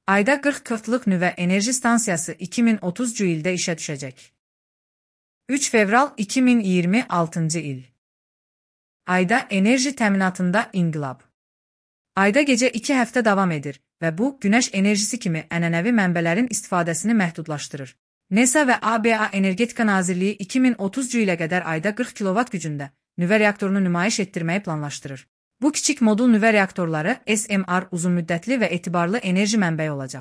Ayda 40 kıtlıq nüvə enerji stansiyası 2030 ildə işə düşəcək. 3 fevral 2026 il. Ayda enerji təminatında inqilab. Ayda gecə 2 həftə davam edir və bu, günəş enerjisi kimi ənənəvi mənbələrin istifadəsini məhdudlaşdırır. NASA və ABA Energetika Nazirliyi 2030 ilə qədər ayda 40 kilovat gücündə nüvə reaktorunu nümayiş etdirməyi planlaşdırır. Bu kiçik modul nüvə reaktorları SMR uzunmüddətli və etibarlı enerji mənbəyi olacaq.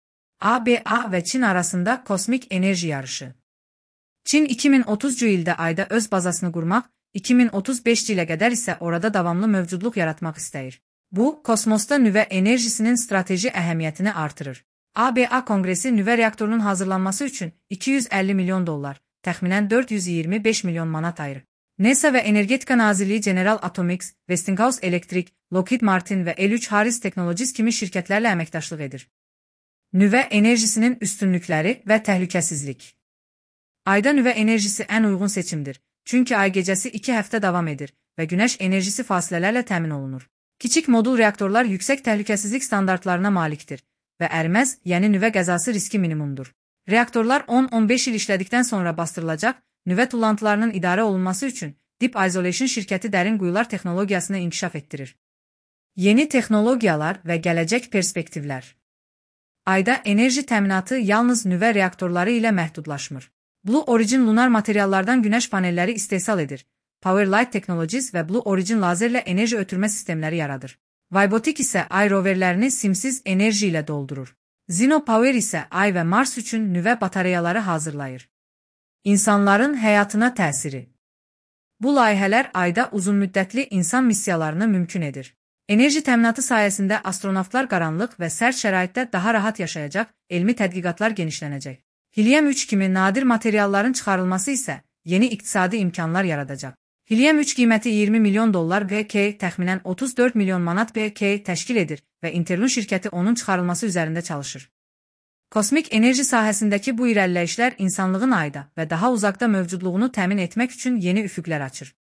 ABA və Çin arasında kosmik enerji yarışı. Çin 2030 ildə ayda öz bazasını qurmaq, 2035 ilə qədər isə orada davamlı mövcudluq yaratmaq istəyir. Bu, kosmosda nüvə enerjisinin strateji əhəmiyyətini artırır. ABA Konqresi nüvə reaktorunun hazırlanması üçün $250 milyon, təxminən 425 milyon manat ayırır. NASA və Energetika Nazirliyi General Atomics, Westinghouse Electric, Lockheed Martin və L3 Harris Technologies kimi şirkətlərlə əməkdaşlıq edir. Nüvə enerjisinin üstünlükləri və təhlükəsizlik. Ayda nüvə enerjisi ən uyğun seçimdir, çünki ay gecəsi 2 həftə davam edir və günəş enerjisi fasilələrlə təmin olunur. Kiçik modul reaktorlar yüksək təhlükəsizlik standartlarına malikdir və əriməz, yəni nüvə qəzası riski minimumdur. Reaktorlar 10-15 il işlədikdən sonra bastırılacaq, nüvə tullantılarının idarə olunması üçün Deep Isolation şirkəti dərin quyular texnologiyasını inkişaf etdirir. Yeni texnologiyalar və gələcək perspektivlər. Ayda enerji təminatı yalnız nüvə reaktorları ilə məhdudlaşmır. Blue Origin lunar materiallardan günəş panelləri istehsal edir. Power Light Technologies və Blue Origin lazerlə enerji ötürmə sistemləri yaradır. Vybotik isə ay roverlərini simsiz enerji ilə doldurur. Zeno Power isə ay və Mars üçün nüvə batareyaları hazırlayır. İnsanların həyatına təsiri. Bu layihələr ayda uzunmüddətli insan missiyalarını mümkün edir. Enerji təminatı sayəsində astronavtlar qaranlıq və sərt şəraitdə daha rahat yaşayacaq, elmi tədqiqatlar genişlənəcək. Helium-3 kimi nadir materialların çıxarılması isə yeni iqtisadi imkanlar yaradacaq. Helium-3 qiyməti $20 milyon BK, təxminən 34 milyon manat BK təşkil edir və Interlun şirkəti onun çıxarılması üzərində çalışır. Kosmik enerji sahəsindəki bu irəliləyişlər insanlığın ayda və daha uzaqda mövcudluğunu təmin etmək üçün yeni üfüqlər açır.